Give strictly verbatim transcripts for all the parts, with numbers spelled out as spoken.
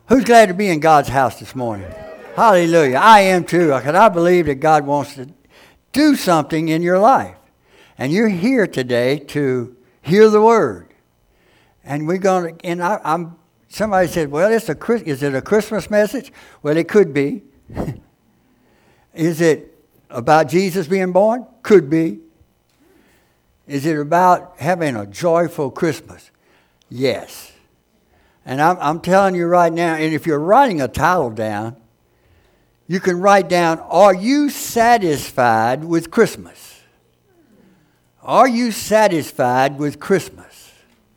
Who's glad to be in God's house this morning? Hallelujah. I am too, because I believe that God wants to do something in your life. And you're here today to hear the word. And we're going to, and I, I'm, somebody said, well, it's a, is it a Christmas message? Well, it could be. Is it about Jesus being born? Could be. Is it about having a joyful Christmas? Yes. And I'm, I'm telling you right now, and if you're writing a title down, you can write down, are you satisfied with Christmas? Are you satisfied with Christmas?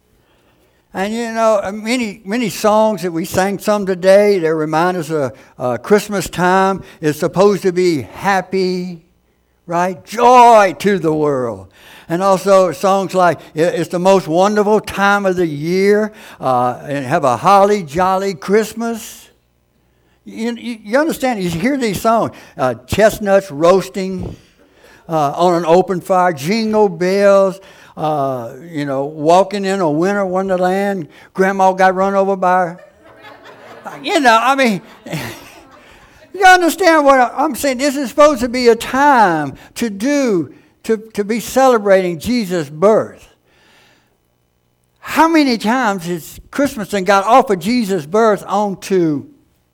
And you know, many many songs that we sang some today, they remind us of uh, Christmas time is supposed to be happy, right? Joy to the world. And also songs like, it's the most wonderful time of the year, uh, and have a holly jolly Christmas. You, you, you understand, you hear these songs, uh, chestnuts roasting uh, on an open fire, jingle bells, uh, you know, walking in a winter wonderland, grandma got run over by her. You know, I mean, you understand what I'm saying? This is supposed to be a time to do To, to be celebrating Jesus' birth. How many times has Christmas and got off of Jesus' birth onto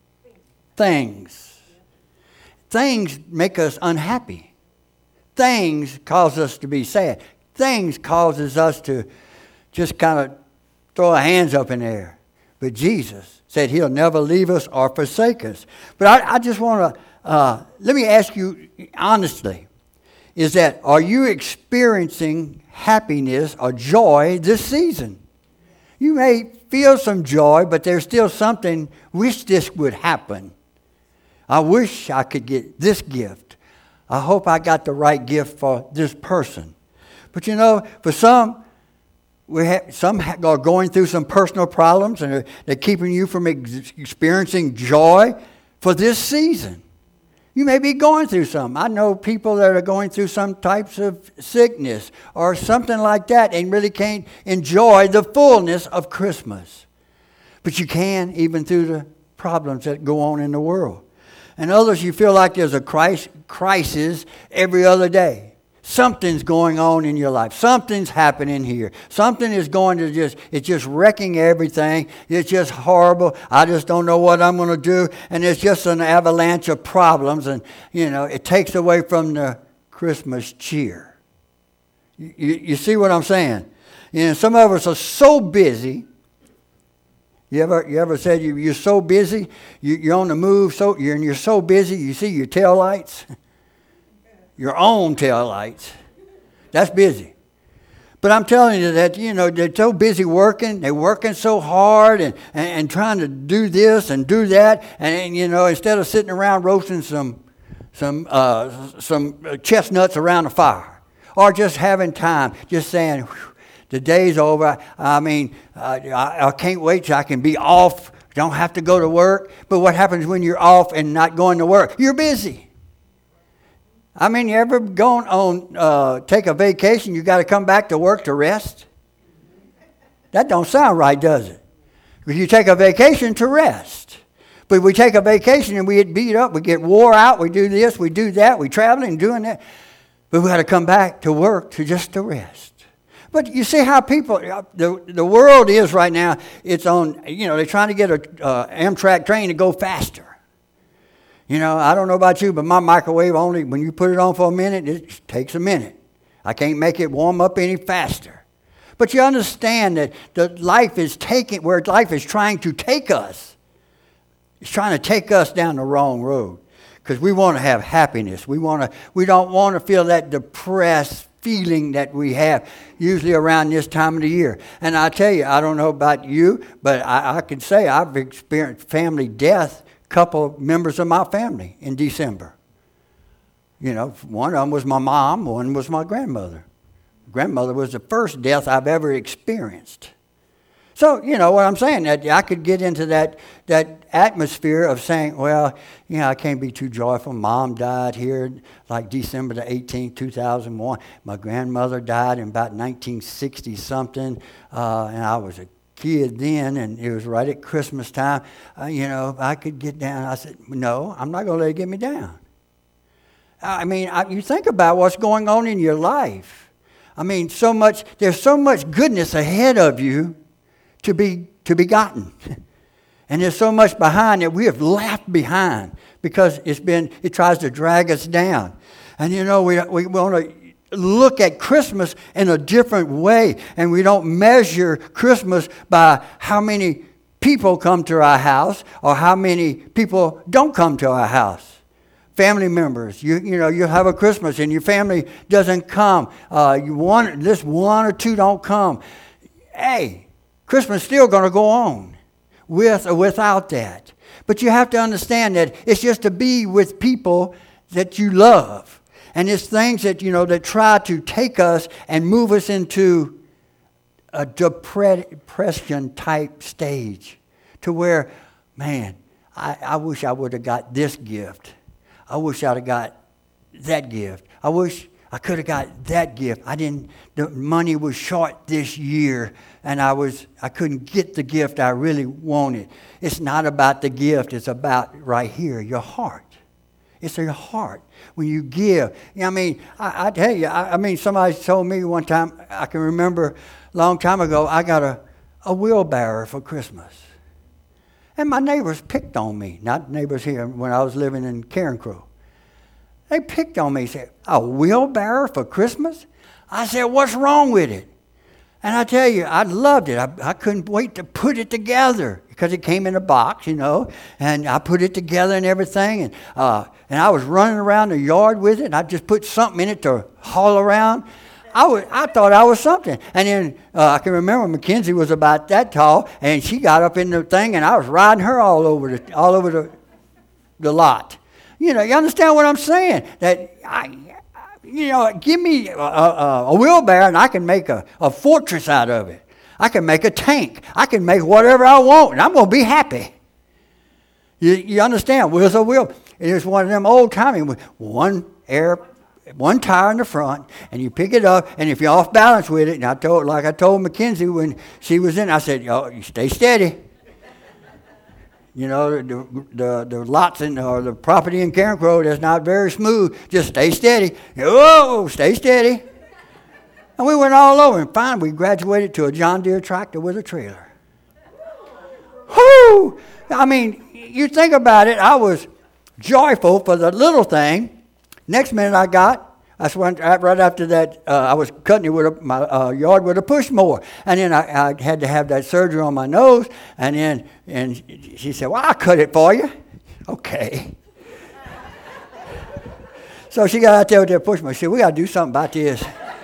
things? Things make us unhappy. Things cause us to be sad. Things causes us to just kind of throw our hands up in the air. But Jesus said he'll never leave us or forsake us. But I, I just want to, uh, let me ask you honestly, is that, are you experiencing happiness or joy this season? You may feel some joy, but there's still something, wish this would happen. I wish I could get this gift. I hope I got the right gift for this person. But you know, for some, we have, some are going through some personal problems, and they're, they're keeping you from ex- experiencing joy for this season. You may be going through something. I know people that are going through some types of sickness or something like that and really can't enjoy the fullness of Christmas. But you can, even through the problems that go on in the world. And others, you feel like there's a crisis every other day. Something's going on in your life. Something's happening here. Something is going to just, it's just wrecking everything. It's just horrible. I just don't know what I'm going to do. And it's just an avalanche of problems. And, you know, it takes away from the Christmas cheer. You, you, you see what I'm saying? You know, some of us are so busy. You ever, you ever said you, you're so busy, you, you're on the move, so you're, and you're so busy, you see your tail lights? Your own tail lights. That's busy. But I'm telling you that, you know, they're so busy working. They're working so hard and, and, and trying to do this and do that. And, and, you know, instead of sitting around roasting some some uh, some chestnuts around a fire. Or just having time, just saying, the day's over. I mean, uh, I, I can't wait till I can be off. Don't have to go to work. But what happens when you're off and not going to work? You're busy. I mean, you ever gone on, uh, take a vacation, you got to come back to work to rest? That don't sound right, does it? Because you take a vacation to rest. But we take a vacation and we get beat up, we get wore out, we do this, we do that, we traveling and doing that. But we got to come back to work to just to rest. But you see how people, the, the world is right now, it's on, you know, they're trying to get a uh, Amtrak train to go faster. You know, I don't know about you, but my microwave only, when you put it on for a minute, it takes a minute. I can't make it warm up any faster. But you understand that the life is taking, where life is trying to take us. It's trying to take us down the wrong road. Because we want to have happiness. We want to, we don't want to feel that depressed feeling that we have usually around this time of the year. And I tell you, I don't know about you, but I, I can say I've experienced family death. Couple members of my family in December. You know, one of them was my mom, one was my grandmother. Grandmother was the first death I've ever experienced. So, you know what I'm saying, that I could get into that that atmosphere of saying, well, you know, I can't be too joyful. Mom died here like December the eighteenth, two thousand one. My grandmother died in about nineteen sixty something, uh, and I was a kid then, and it was right at Christmas time. Uh, you know, I could get down. I said, no, I'm not going to let it get me down. I mean, I, you think about what's going on in your life. I mean, so much. There's so much goodness ahead of you to be to be gotten, and there's so much behind that we have left behind because it's been. It tries to drag us down, and you know we we want to look at Christmas in a different way, and we don't measure Christmas by how many people come to our house or how many people don't come to our house. Family members, you you know, you have a Christmas and your family doesn't come. Uh, you want this one or two don't come. Hey, Christmas is still going to go on with or without that. But you have to understand that it's just to be with people that you love. And it's things that, you know, that try to take us and move us into a depression type stage to where, man, I, I wish I would have got this gift. I wish I'd have got that gift. I wish I could have got that gift. I didn't, the money was short this year and I was, I couldn't get the gift I really wanted. It's not about the gift. It's about right here, your heart. It's your heart. When you give, you know, I mean, I, I tell you, I, I mean, somebody told me one time, I can remember a long time ago, I got a, a wheelbarrow for Christmas. And my neighbors picked on me, not neighbors here when I was living in Carencro. They picked on me, said, a wheelbarrow for Christmas? I said, what's wrong with it? And I tell you, I loved it. I, I couldn't wait to put it together because it came in a box, you know, and I put it together and everything. And uh, and I was running around the yard with it, and I just put something in it to haul around. I, was, I thought I was something. And then uh, I can remember Mackenzie was about that tall, and she got up in the thing, and I was riding her all over the all over the the lot. You know, you understand what I'm saying? That I, you know, give me a, a, a wheelbarrow, and I can make a, a fortress out of it. I can make a tank. I can make whatever I want, and I'm going to be happy. You, you understand? Where's a wheel? It was one of them old timey with one air. One tire in the front, and you pick it up, and if you're off balance with it, and I told, like I told Mackenzie when she was in, I said, "Oh, you stay steady." You know, the the, the lots in or the property in Carencro that's not very smooth. Just stay steady. Whoa, stay steady. And we went all over, and finally we graduated to a John Deere tractor with a trailer. Whoo! I mean, you think about it. I was joyful for the little thing. Next minute I got, I went right after that, uh, I was cutting it with a, my uh, yard with a push mower. And then I, I had to have that surgery on my nose. And then and she said, well, I'll cut it for you. Okay. So she got out there with that push mower. She said, we got to do something about this.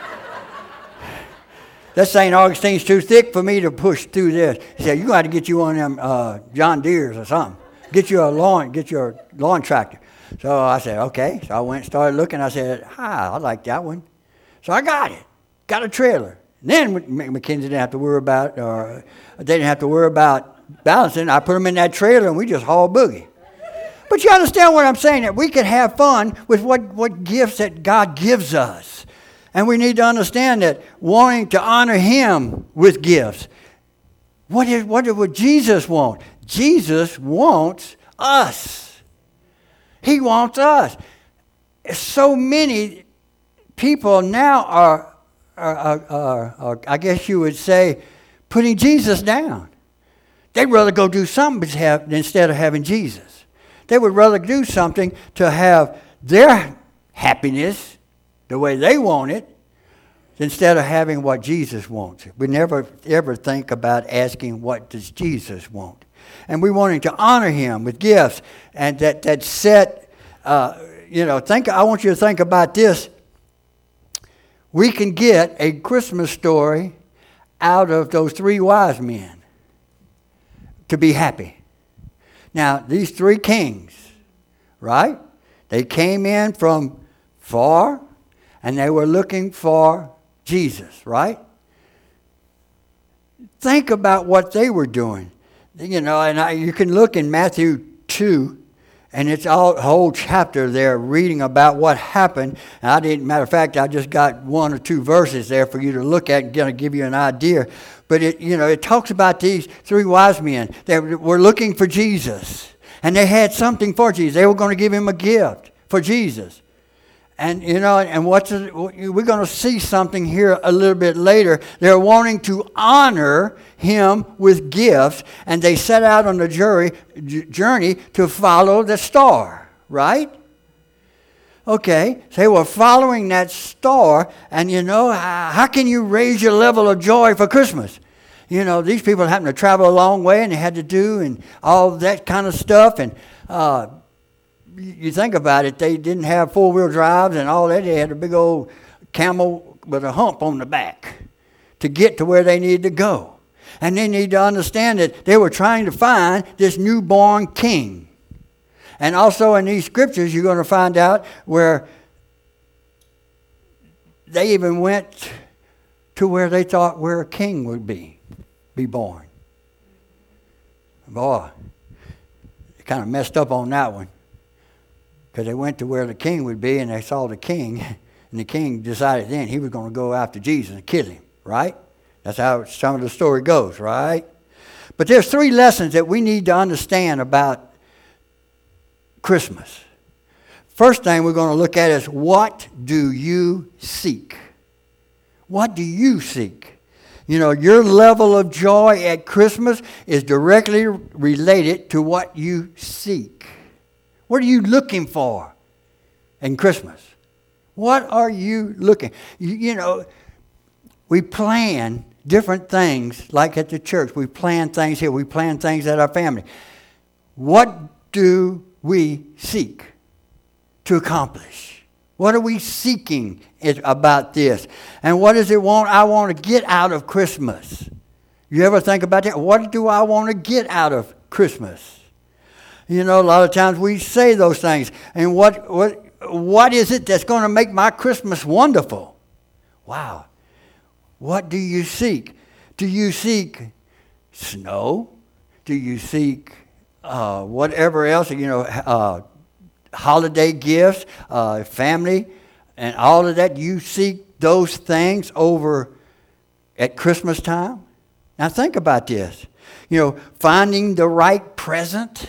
That Saint Augustine's too thick for me to push through this. She said, you're going to have to get you one of them uh, John Deere's or something. Get you a lawn, get your lawn tractor. So I said, okay. So I went and started looking. I said, ah, I like that one. So I got it. Got a trailer. And then Mackenzie didn't have to worry about, or they didn't have to worry about balancing. I put them in that trailer and we just haul boogie. But you understand what I'm saying, that we can have fun with what, what gifts that God gives us. And we need to understand that wanting to honor Him with gifts. What is what would Jesus want? Jesus wants us. He wants us. So many people now are, are, are, are, are, I guess you would say, putting Jesus down. They'd rather go do something instead of having Jesus. They would rather do something to have their happiness the way they want it instead of having what Jesus wants. We never ever think about asking, what does Jesus want? And we wanting to honor Him with gifts, and that that set, uh, you know, think. I want you to think about this. We can get a Christmas story out of those three wise men to be happy. Now, these three kings, right? They came in from far, and they were looking for Jesus, right? Think about what they were doing. You know, and I, you can look in Matthew two And it's all a whole chapter there reading about what happened. And I didn't, matter of fact, I just got one or two verses there for you to look at and kind of give you an idea. But it, you know, it talks about these three wise men. They were looking for Jesus. And they had something for Jesus. They were going to give him a gift for Jesus. And, you know, and what's it, we're going to see something here a little bit later. They're wanting to honor him with gifts, and they set out on the jury, journey to follow the star, right? Okay, so they were following that star, and, you know, how can you raise your level of joy for Christmas? You know, these people happened to travel a long way, and they had to do and all that kind of stuff, and uh you think about it, they didn't have four-wheel drives and all that. They had a big old camel with a hump on the back to get to where they needed to go. And they need to understand that they were trying to find this newborn king. And also in these scriptures, you're going to find out where they even went to where they thought where a king would be, be born. Boy, they kind of messed up on that one. Because they went to where the king would be, and they saw the king, and the king decided then he was going to go after Jesus and kill him, right? That's how some of the story goes, right? But there's three lessons that we need to understand about Christmas. First thing we're going to look at is, what do you seek? What do you seek? You know, your level of joy at Christmas is directly related to what you seek. What are you looking for in Christmas? What are you looking? You, you know, we plan different things, like at the church. We plan things here. We plan things at our family. What do we seek to accomplish? What are we seeking about this? And what does it want? I want to get out of Christmas. You ever think about that? What do I want to get out of Christmas? You know, a lot of times we say those things. And what what what is it that's going to make my Christmas wonderful? Wow. What do you seek? Do you seek snow? Do you seek uh, whatever else, you know, uh, holiday gifts, uh, family, and all of that? You seek those things over at Christmas time? Now think about this. You know, finding the right present.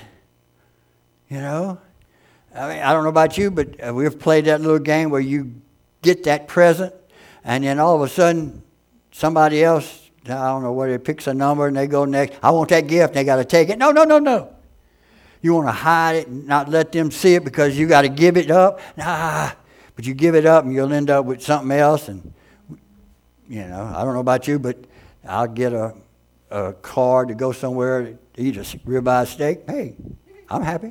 You know, I mean, I don't know about you, but we've played that little game where you get that present, and then all of a sudden, somebody else, I don't know what, it picks a number, and they go next. I want that gift, and they got to take it. No, no, no, no. You want to hide it and not let them see it because you got to give it up. Nah, but you give it up, and you'll end up with something else. And you know, I don't know about you, but I'll get a a card to go somewhere to eat a ribeye steak. Hey, I'm happy.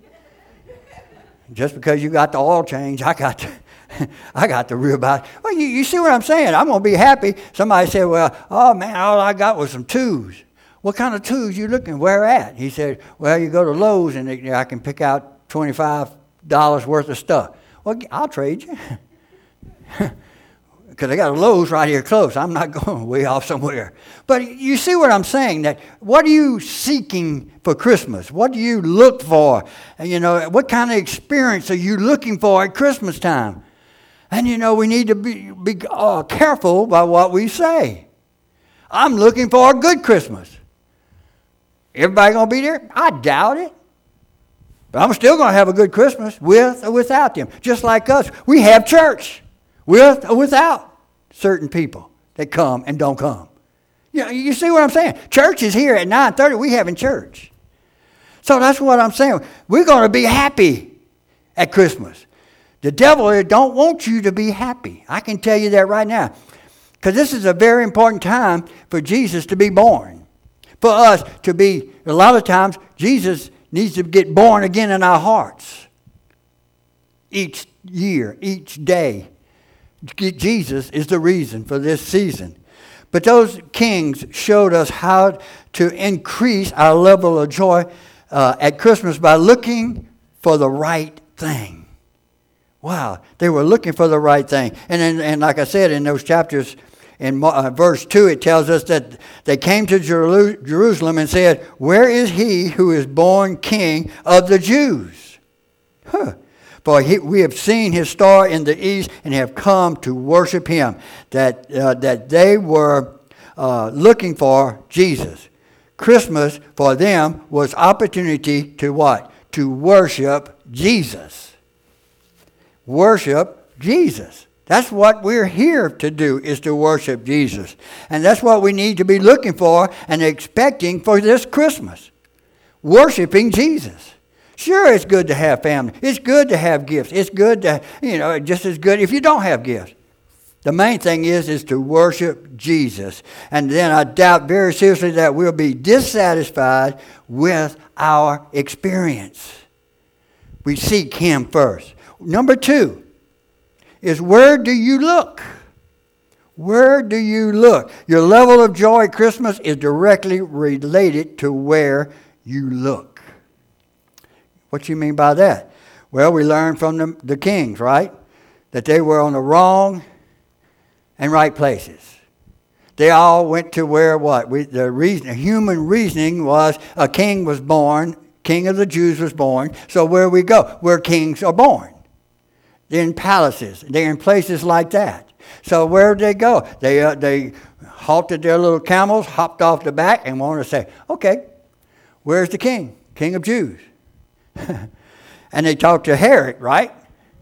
Just because you got the oil change, I got the, I got the ribeye. Well, you, you see what I'm saying? I'm going to be happy. Somebody said, well, oh, man, all I got was some twos. What kind of twos you looking? Where at? He said, well, you go to Lowe's, and they, I can pick out twenty-five dollars worth of stuff. Well, I'll trade you. Because I got a Lowe's right here close. I'm not going way off somewhere. But you see what I'm saying? That what are you seeking for Christmas? What do you look for? And, you know, what kind of experience are you looking for at Christmas time? And, you know, we need to be, be uh, careful by what we say. I'm looking for a good Christmas. Everybody going to be there? I doubt it. But I'm still going to have a good Christmas with or without them. Just like us. We have church with or without certain people that come and don't come. You know, you see what I'm saying? Church is here at nine thirty. We having church. So that's what I'm saying. We're going to be happy at Christmas. The devil don't want you to be happy. I can tell you that right now. Because this is a very important time for Jesus to be born. For us to be, a lot of times, Jesus needs to get born again in our hearts. Each year, each day. Jesus is the reason for this season. But those kings showed us how to increase our level of joy uh, at Christmas by looking for the right thing. Wow, they were looking for the right thing. And then, and like I said, in those chapters, in uh, verse two, it tells us that they came to Jeru- Jerusalem and said, where is he who is born king of the Jews? Huh. For he, we have seen his star in the east and have come to worship him. That, uh, that they were uh, looking for Jesus. Christmas for them was opportunity to what? To worship Jesus. Worship Jesus. That's what we're here to do, is to worship Jesus. And that's what we need to be looking for and expecting for this Christmas. Worshiping Jesus. Sure, it's good to have family. It's good to have gifts. It's good to, you know, just as good if you don't have gifts. The main thing is, is to worship Jesus. And then I doubt very seriously that we'll be dissatisfied with our experience. We seek him first. Number two is, where do you look? Where do you look? Your level of joy at Christmas is directly related to where you look. What do you mean by that? Well, we learned from the, the kings, right? That they were on the wrong and right places. They all went to where what? We, the reason, human reasoning was a king was born, king of the Jews was born. So where we go? Where kings are born. They're in palaces. They're in places like that. So where did they go? They uh, they halted their little camels, hopped off the back, and wanted to say, okay, where's the king? King of Jews. And they talked to Herod, right?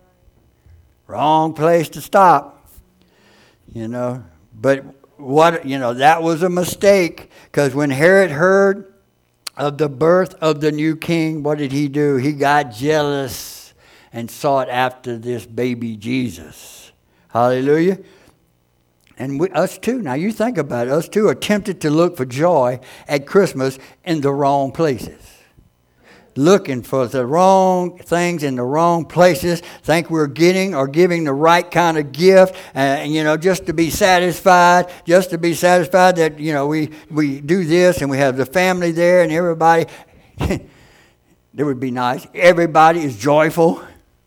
Wrong place to stop. You know, but what, you know, that was a mistake, because when Herod heard of the birth of the new king, what did he do? He got jealous and sought after this baby Jesus. Hallelujah. And we, us too. Now you think about it. Us too are tempted to look for joy at Christmas in the wrong places. Looking for the wrong things in the wrong places, think we're getting or giving the right kind of gift, and uh, you know, just to be satisfied, just to be satisfied that, you know, we, we do this and we have the family there and everybody, that would be nice. Everybody is joyful.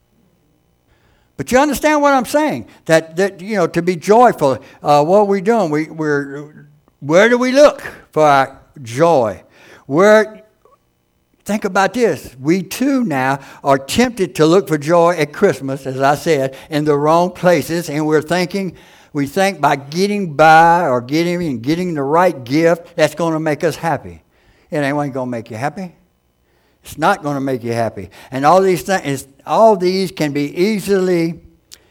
But you understand what I'm saying? That, that you know, to be joyful, uh, what are we doing? We, we're, where do we look for our joy? Where... Think about this. We too now are tempted to look for joy at Christmas, as I said, in the wrong places. And we're thinking, we think by getting by or getting and getting the right gift, that's going to make us happy. It ain't going to make you happy. It's not going to make you happy. And all these things, all these can be easily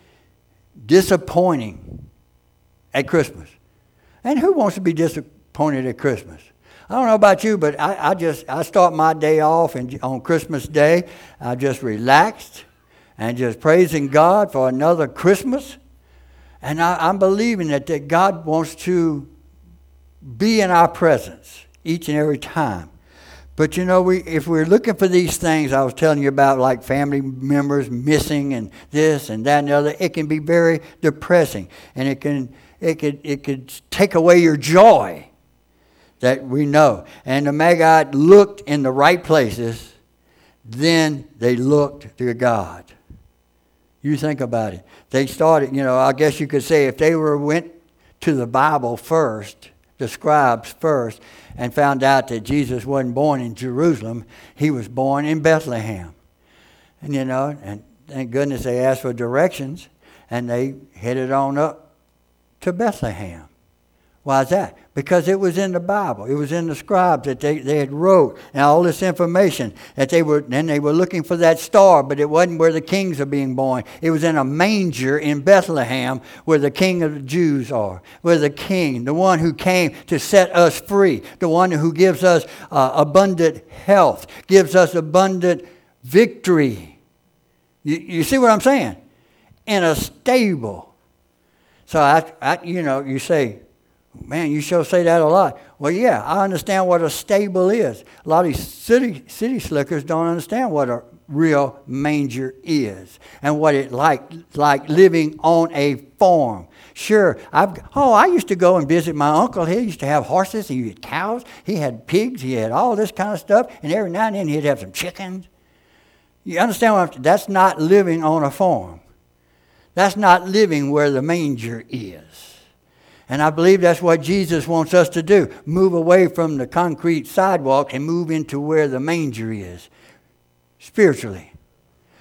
disappointing at Christmas. And who wants to be disappointed at Christmas? I don't know about you, but I, I just, I start my day off and on Christmas Day, I just relaxed and just praising God for another Christmas. And I, I'm believing that, that God wants to be in our presence each and every time. But you know, we if we're looking for these things I was telling you about, like family members missing and this and that and the other, it can be very depressing. And it can, it could, it could take away your joy. That we know. And the Magi looked in the right places, then they looked to God. You think about it. They started, you know, I guess you could say if they were went to the Bible first, the scribes first, and found out that Jesus wasn't born in Jerusalem, he was born in Bethlehem. And you know, and thank goodness they asked for directions, and they headed on up to Bethlehem. Why is that? Because it was in the Bible. It was in the scribes that they, they had wrote, and all this information that they were, then they were looking for that star, but it wasn't where the kings are being born. It was in a manger in Bethlehem where the king of the Jews are, where the king, the one who came to set us free, the one who gives us uh, abundant health, gives us abundant victory. You, you see what I'm saying? In a stable. So, I, I, you know, you say, man, you sure say that a lot. Well, yeah, I understand what a stable is. A lot of these city city slickers don't understand what a real manger is and what it like like living on a farm. Sure, I've oh, I used to go and visit my uncle. He used to have horses. He had cows. He had pigs. He had all this kind of stuff. And every now and then he'd have some chickens. You understand what I'm, that's not living on a farm. That's not living where the manger is. And I believe that's what Jesus wants us to do. Move away from the concrete sidewalk and move into where the manger is. Spiritually.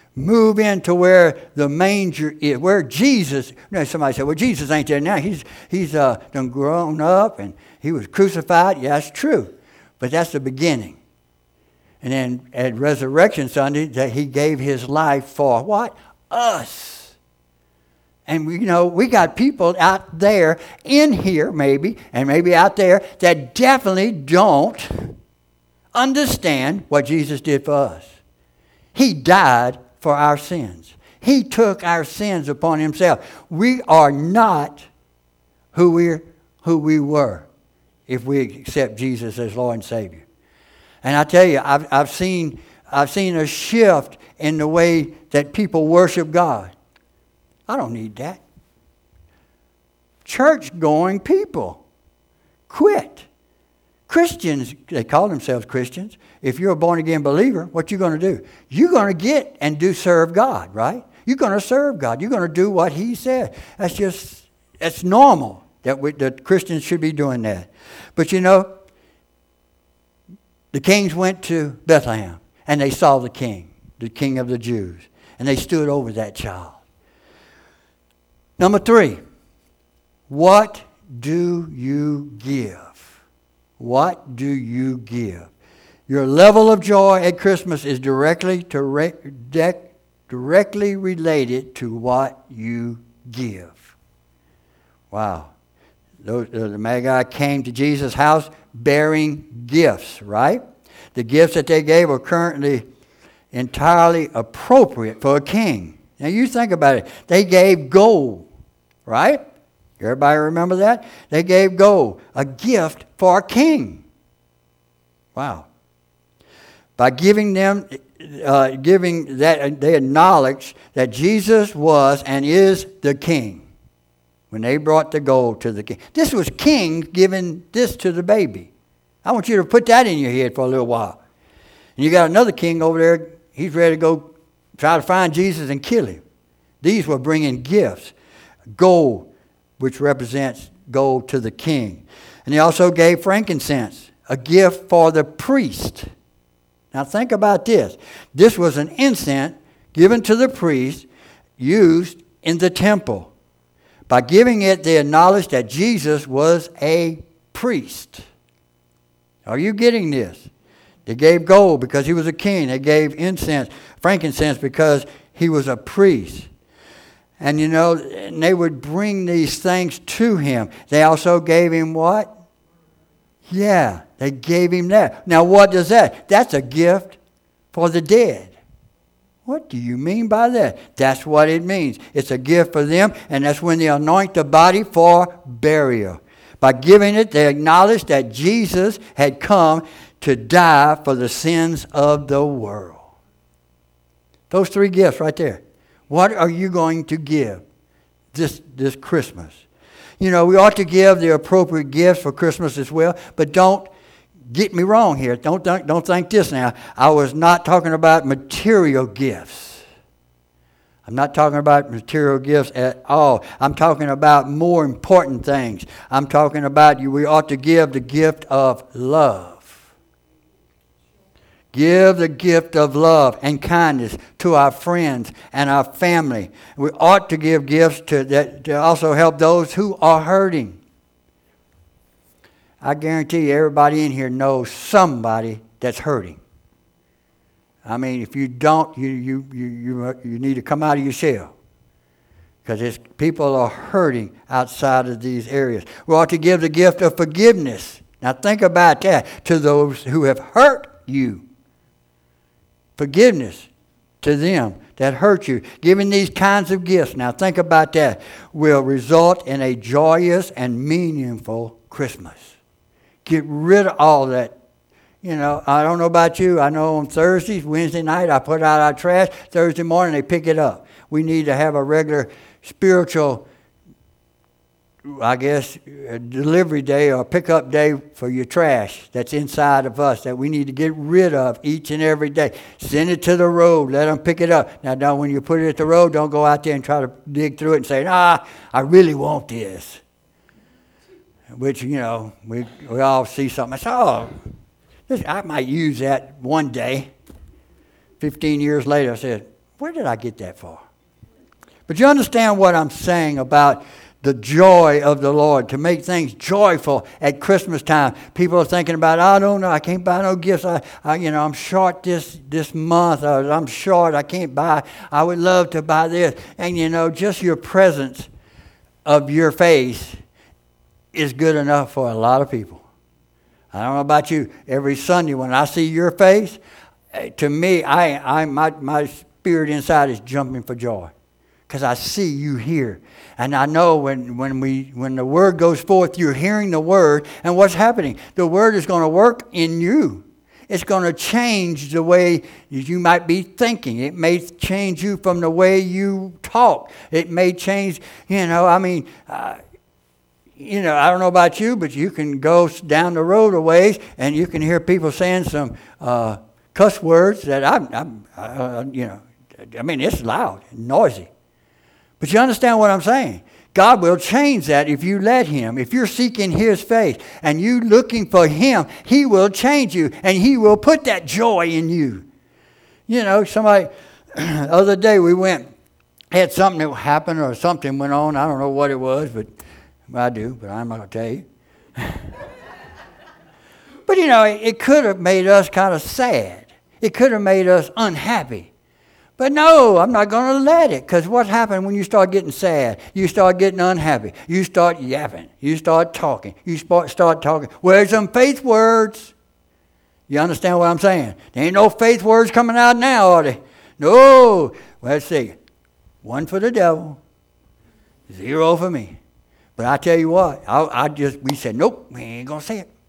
Move into where the manger is, where Jesus, you know, somebody said, well, Jesus ain't there now. He's, he's uh, done grown up and he was crucified. Yeah, that's true. But that's the beginning. And then at Resurrection Sunday, that he gave his life for what? Us. And, we, you know, we got people out there, in here maybe, and maybe out there, that definitely don't understand what Jesus did for us. He died for our sins. He took our sins upon himself. We are not who we who we were if we accept Jesus as Lord and Savior. And I tell you, I've I've seen I've seen a shift in the way that people worship God. I don't need that. Church-going people quit. Christians, they call themselves Christians. If you're a born-again believer, what you going to do? You're going to get and do serve God, right? You're going to serve God. You're going to do what he said. That's just, that's normal that, we, that Christians should be doing that. But you know, the kings went to Bethlehem and they saw the king, the king of the Jews, and they stood over that child. Number three, what do you give? What do you give? Your level of joy at Christmas is directly to re- de- directly related to what you give. Wow. Those, uh, the Magi came to Jesus' house bearing gifts, right? The gifts that they gave are currently entirely appropriate for a king. Now you think about it. They gave gold, right? Everybody remember that? They gave gold, a gift for a king. Wow. By giving them, uh, giving that, they acknowledged that Jesus was and is the king. When they brought the gold to the king. This was king giving this to the baby. I want you to put that in your head for a little while. And you got another king over there. He's ready to go try to find Jesus and kill him. These were bringing gifts. Gold, which represents gold to the king. And he also gave frankincense, a gift for the priest. Now think about this. This was an incense given to the priest, used in the temple. By giving it, they acknowledged that Jesus was a priest. Are you getting this? They gave gold because he was a king. They gave incense, frankincense, because he was a priest. And you know, and they would bring these things to him. They also gave him what? Yeah, they gave him that. Now what does that? That's a gift for the dead. What do you mean by that? That's what it means. It's a gift for them, and that's when they anoint the body for burial. By giving it, they acknowledge that Jesus had come to die for the sins of the world. Those three gifts right there. What are you going to give this, this Christmas? You know, we ought to give the appropriate gifts for Christmas as well, but don't get me wrong here. Don't, don't, don't think this now. I was not talking about material gifts. I'm not talking about material gifts at all. I'm talking about more important things. I'm talking about you. We ought to give the gift of love. Give the gift of love and kindness to our friends and our family. We ought to give gifts to, that, to also help those who are hurting. I guarantee you everybody in here knows somebody that's hurting. I mean, if you don't, you you you you, you need to come out of your shell. Because people are hurting outside of these areas. We ought to give the gift of forgiveness. Now think about that. To those who have hurt you. Forgiveness to them that hurt you. Giving these kinds of gifts, now think about that, will result in a joyous and meaningful Christmas. Get rid of all that. You know, I don't know about you. I know on Thursdays, Wednesday night, I put out our trash. Thursday morning, they pick it up. We need to have a regular spiritual, I guess, delivery day or pickup day for your trash that's inside of us that we need to get rid of each and every day. Send it to the road. Let them pick it up. Now, don't, when you put it at the road, don't go out there and try to dig through it and say, ah, I really want this. Which, you know, we, we all see something. I say, oh, this, I might use that one day. Fifteen years later, I said, where did I get that for? But you understand what I'm saying about the joy of the Lord, to make things joyful at Christmas time. People are thinking about, I don't know, I can't buy no gifts. I, I you know, I'm short this this month. Or I'm short, I can't buy. I would love to buy this. And, you know, just your presence of your face is good enough for a lot of people. I don't know about you. Every Sunday when I see your face, to me, I, I my, my spirit inside is jumping for joy. Because I see you here. And I know when, when we when the word goes forth, you're hearing the word. And what's happening? The word is going to work in you. It's going to change the way you might be thinking. It may change you from the way you talk. It may change, you know, I mean, uh, you know, I don't know about you, but you can go down the road a ways and you can hear people saying some uh, cuss words that I'm, I'm uh, you know, I mean, it's loud and noisy. But you understand what I'm saying? God will change that if you let him. If you're seeking his face and you looking for him, he will change you and he will put that joy in you. You know, somebody, the other day we went, had something that happened or something went on. I don't know what it was, but I do, but I'm not going to tell you. But, you know, it, it could have made us kind of sad. It could have made us unhappy. But no, I'm not going to let it. Because what happened when you start getting sad? You start getting unhappy. You start yapping. You start talking. You start, start talking. Where's some faith words? You understand what I'm saying? There ain't no faith words coming out now, are they? No. Well, let's see. One for the devil. Zero for me. But I tell you what. I, I just, we said, nope, we ain't going to say it.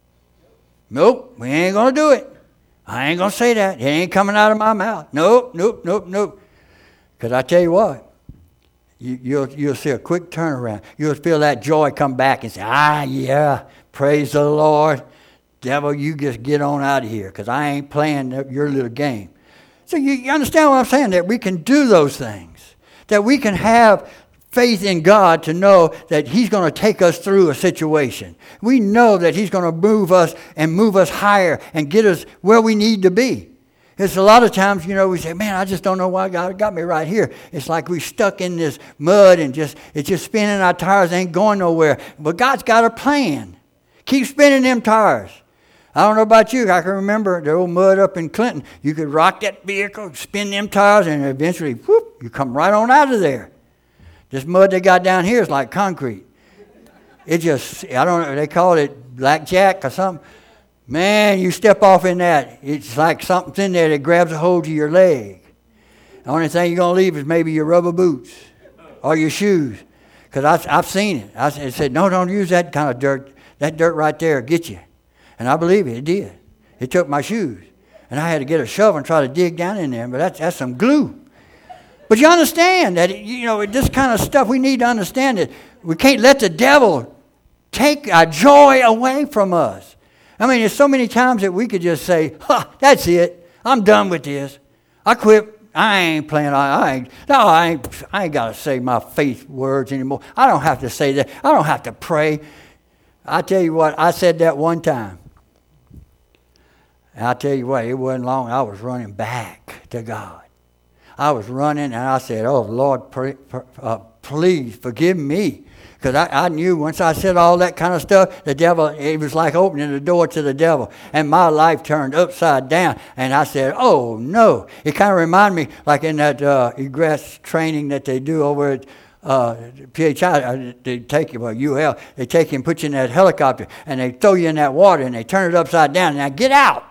Nope, we ain't going to do it. I ain't going to say that. It ain't coming out of my mouth. Nope, nope, nope, nope. Because I tell you what, you, you'll, you'll see a quick turnaround. You'll feel that joy come back and say, ah, yeah, praise the Lord. Devil, you just get on out of here because I ain't playing your little game. So you, you understand what I'm saying? That we can do those things. That we can have faith in God to know that he's going to take us through a situation. We know that he's going to move us and move us higher and get us where we need to be. It's a lot of times, you know, we say, man, I just don't know why God got me right here. It's like we stuck in this mud and just it's just spinning our tires, ain't going nowhere. But God's got a plan. Keep spinning them tires. I don't know about you. I can remember the old mud up in Clinton. You could rock that vehicle, spin them tires, and eventually, whoop, you come right on out of there. This mud they got down here is like concrete. It just, I don't know, they call it blackjack or something. Man, you step off in that, it's like something's in there that grabs a hold of your leg. The only thing you're going to leave is maybe your rubber boots or your shoes. Because I've seen it. I said, no, don't use that kind of dirt. That dirt right there will get you. And I believe it, it did. It took my shoes. And I had to get a shovel and try to dig down in there, but that's, that's some glue. But you understand that, you know, this kind of stuff, we need to understand that we can't let the devil take our joy away from us. I mean, there's so many times that we could just say, huh, that's it. I'm done with this. I quit. I ain't playing. I ain't. No, I ain't. I ain't got to say my faith words anymore. I don't have to say that. I don't have to pray. I tell you what, I said that one time. And I tell you what, it wasn't long. I was running back to God. I was running and I said, oh, Lord, pray, uh, please forgive me. Because I, I knew once I said all that kind of stuff, the devil, it was like opening the door to the devil. And my life turned upside down. And I said, oh, no. It kind of reminded me, like in that uh, egress training that they do over at uh, P H I, uh, they take you, well, U L, they take you and put you in that helicopter. And they throw you in that water and they turn it upside down. Now get out.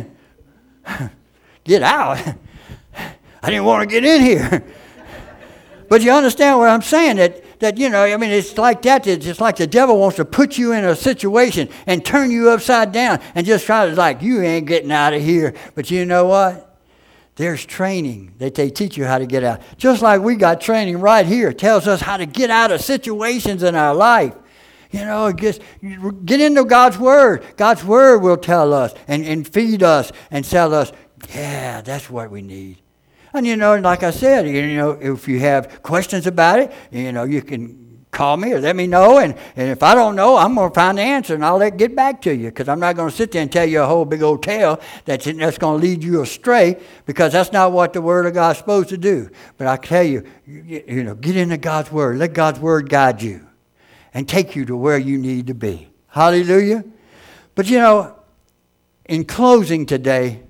Get out. I didn't want to get in here. But you understand what I'm saying, that, that, you know, I mean, it's like that. It's just like the devil wants to put you in a situation and turn you upside down and just try to, like, you ain't getting out of here. But you know what? There's training that they teach you how to get out. Just like we got training right here. It tells us how to get out of situations in our life. You know, just get into God's Word. God's Word will tell us and, and feed us and tell us, yeah, that's what we need. And, you know, like I said, you know, if you have questions about it, you know, you can Call me or let me know, and, and if I don't know, I'm going to find the answer, and I'll let get back to you, because I'm not going to sit there and tell you a whole big old tale that's, that's going to lead you astray, because that's not what the Word of God is supposed to do. But I tell you, you, you know, get into God's Word. Let God's Word guide you and take you to where you need to be. Hallelujah. But, you know, in closing today,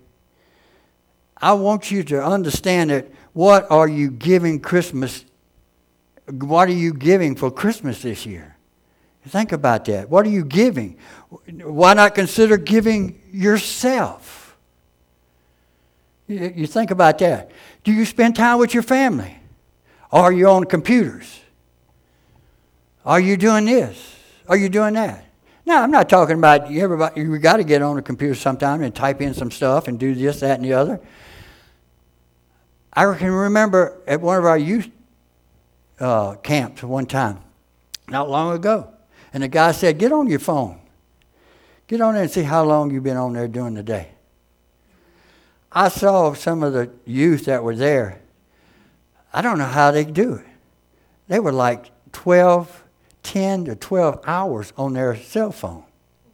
I want you to understand that what are you giving Christmas What are you giving for Christmas this year? Think about that. What are you giving? Why not consider giving yourself? You, you think about that. Do you spend time with your family? Or are you on computers? Are you doing this? Are you doing that? Now, I'm not talking about you everybody. You got to get on a computer sometime and type in some stuff and do this, that, and the other. I can remember at one of our youth Uh, camps one time, not long ago. And the guy said, get on your phone. Get on there and see how long you've been on there during the day. I saw some of the youth that were there. I don't know how they do it. They were like twelve, ten to twelve hours on their cell phone.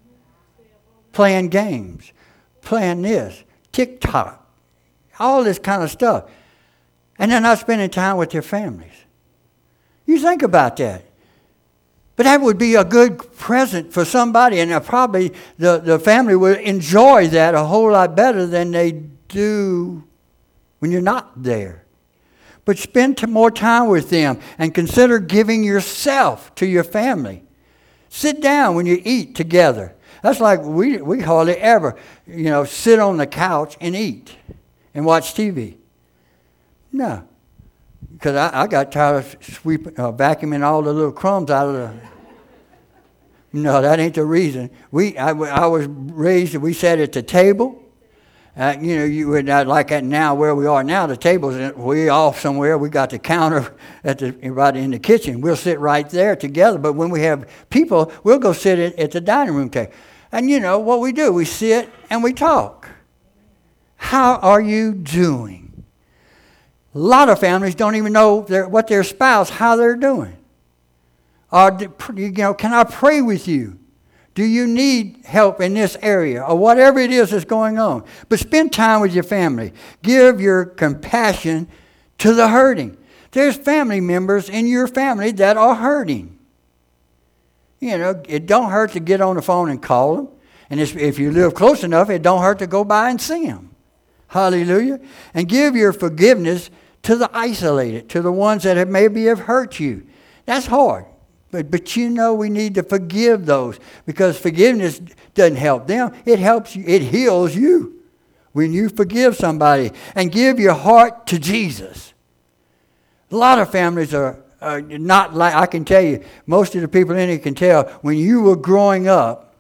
Playing games, playing this, TikTok, all this kind of stuff. And they're not spending time with their families. You think about that. But that would be a good present for somebody, and probably the, the family would enjoy that a whole lot better than they do when you're not there. But spend more time with them and consider giving yourself to your family. Sit down when you eat together. That's like we, we hardly ever, you know, sit on the couch and eat and watch T V. No. Because I, I got tired of sweeping, uh, vacuuming all the little crumbs out of the... No, that ain't the reason. We, I, I was raised, we sat at the table. Uh, you know, you would not like that now where we are now. The table's way off somewhere. We got the counter at the right in the kitchen. We'll sit right there together. But when we have people, we'll go sit at, at the dining room table. And you know what we do? We sit and we talk. How are you doing? A lot of families don't even know their, what their spouse, how they're doing. Or, you know, can I pray with you? Do you need help in this area? Or whatever it is that's going on. But spend time with your family. Give your compassion to the hurting. There's family members in your family that are hurting. You know, it don't hurt to get on the phone and call them. And if you live close enough, it don't hurt to go by and see them. Hallelujah. And give your forgiveness to the isolated, to the ones that have maybe have hurt you. That's hard. But, but you know we need to forgive those, because forgiveness doesn't help them. It helps you. It heals you when you forgive somebody and give your heart to Jesus. A lot of families are, are not like, I can tell you, most of the people in here can tell, when you were growing up,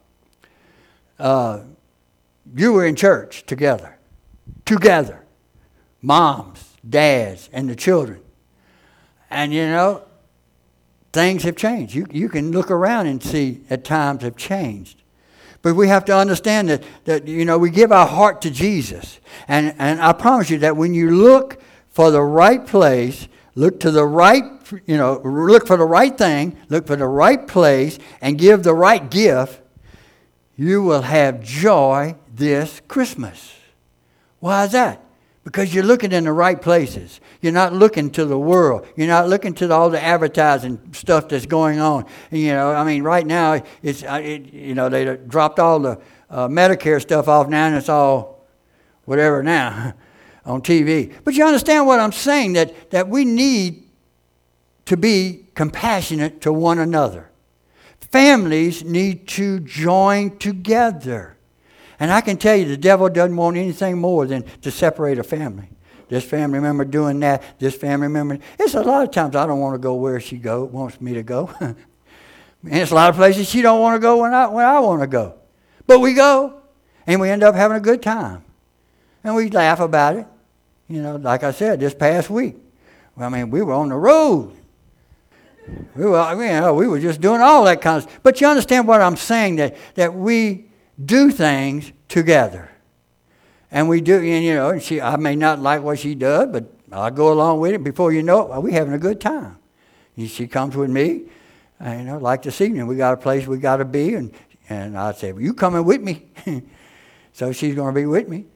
uh, you were in church together. Together. Moms, dads, and the children. And you know, things have changed. You, you can look around and see at times have changed. But we have to understand that, that you know, we give our heart to Jesus. And, and I promise you that when you look for the right place, look to the right, you know, look for the right thing, look for the right place, and give the right gift, you will have joy this Christmas. Why is that? Because you're looking in the right places. You're not looking to the world. You're not looking to the, all the advertising stuff that's going on. And, you know, I mean, right now, it's it, you know, they dropped all the uh, Medicare stuff off now, and it's all whatever now on T V. But you understand what I'm saying, that, that we need to be compassionate to one another. Families need to join together. And I can tell you, the devil doesn't want anything more than to separate a family. This family member doing that, this family member. It's a lot of times I don't want to go where she go, wants me to go. And it's a lot of places she don't want to go when I, when I want to go. But we go, and we end up having a good time. And we laugh about it. You know, like I said, this past week. I mean, we were on the road. We were, you know, we were just doing all that kind of stuff. But you understand what I'm saying, that, that we do things together. And we do, and you know, she, I may not like what she does, but I'll go along with it. Before you know it, we're having a good time. She comes with me, And, you know, like this evening, we got a place we got to be. And, and I said, well, you coming with me. So she's going to be with me.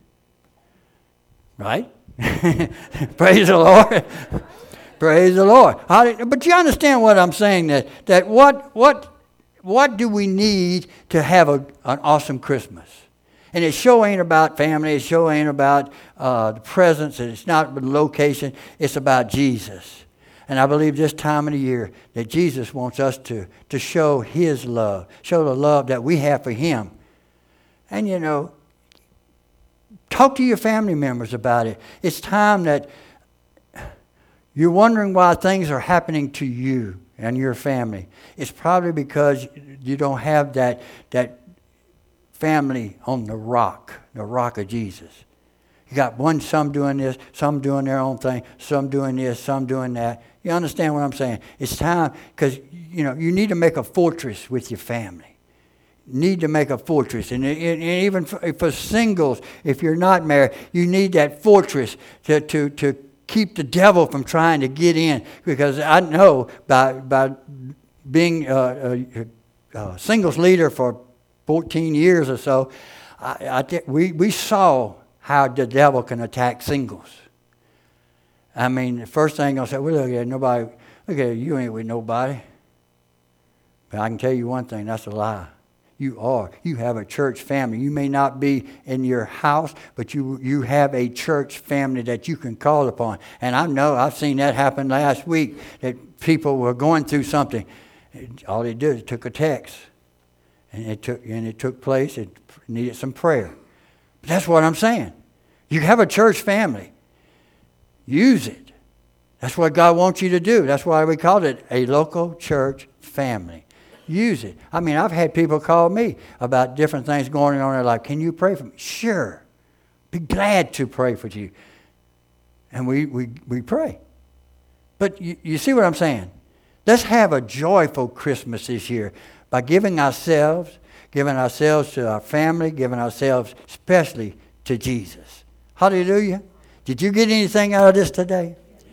Right? Praise the Lord. Praise the Lord. How, but you understand what I'm saying, that, that what, what, what do we need to have a, an awesome Christmas? And it sure ain't about family. It sure ain't about uh, the presents. It's not the location. It's about Jesus. And I believe this time of the year that Jesus wants us to, to show His love, show the love that we have for Him. And, you know, talk to your family members about it. It's time that you're wondering why things are happening to you and your family. It's probably because you don't have that, that family on the rock, the rock of Jesus. You got one, some doing this, some doing their own thing, some doing this, some doing that. You understand what I'm saying? It's time, because, you know, you need to make a fortress with your family. You need to make a fortress. And, and even for, for singles, if you're not married, you need that fortress to, to, to keep the devil from trying to get in. Because I know by, by being a, a, a singles leader for fourteen years or so, I, I th- we, we saw how the devil can attack singles. I mean, the first thing I'll say, well, look at nobody, look at you ain't with nobody. But I can tell you one thing, that's a lie. You are. You have a church family. You may not be in your house, but you you have a church family that you can call upon. And I know, I've seen that happen last week, that people were going through something. All they did is took a text. And it took and it took place. It needed some prayer. But that's what I'm saying. You have a church family. Use it. That's what God wants you to do. That's why we called it a local church family. Use it. I mean, I've had people call me about different things going on in their life. Can you pray for me? Sure. Be glad to pray for you. And we, we, we pray. But you, you see what I'm saying? Let's have a joyful Christmas this year by giving ourselves, giving ourselves to our family, giving ourselves especially to Jesus. Hallelujah. Did you get anything out of this today?